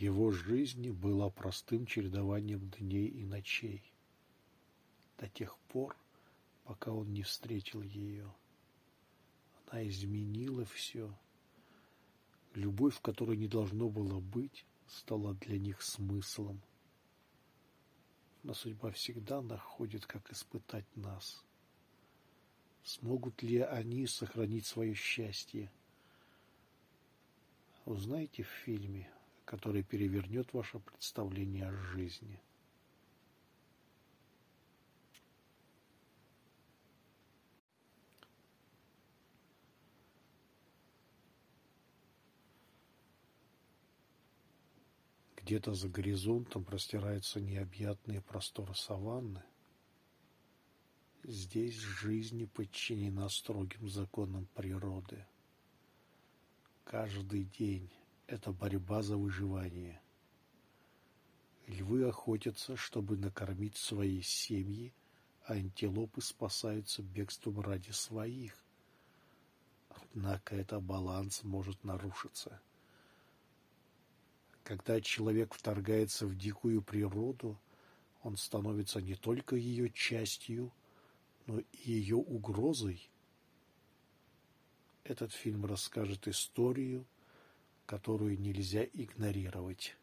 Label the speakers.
Speaker 1: Его жизнь была простым чередованием дней и ночей, до тех пор, пока он не встретил ее. Она изменила все. Любовь, которой не должно было быть, стала для них смыслом. Но судьба всегда находит, как испытать нас. Смогут ли они сохранить свое счастье? Узнаете в фильме, который перевернет ваше представление о жизни. Где-то за горизонтом простираются необъятные просторы саванны. Здесь жизнь подчинена строгим законам природы. Каждый день это борьба за выживание. Львы охотятся, чтобы накормить свои семьи, а антилопы спасаются бегством ради своих. Однако этот баланс может нарушиться. Когда человек вторгается в дикую природу, он становится не только ее частью, но и ее угрозой. Этот фильм расскажет историю, которую нельзя игнорировать.